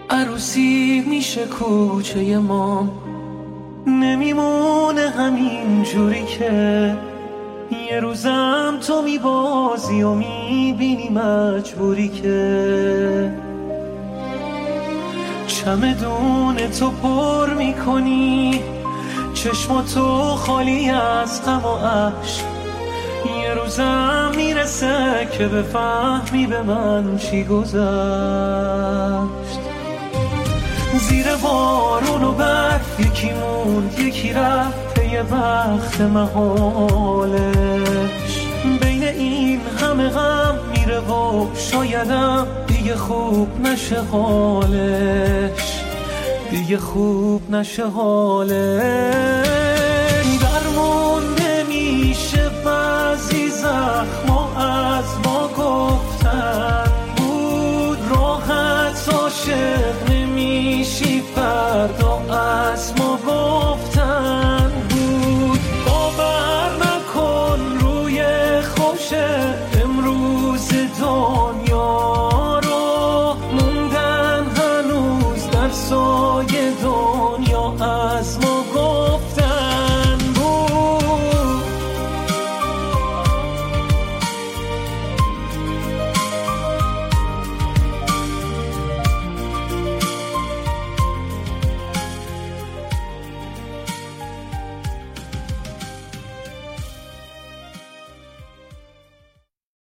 عروسی میشه کوچه ما، نمیمونه همین جوری که یه روزم تو میبازی و میبینی مجبوری که چمدون تو پر میکنی، چشماتو خالی از غم و اشک. یه روزم میرسه که بفهمی به من چی گذشت. زیر بارون و برف یکی موند یکی رفت پی وقت محالش. بین این همه غم میره و شایدم دیگه خوب نشه حالش، دیگه خوب نشه حالش. درمون نمیشه بعضی زخم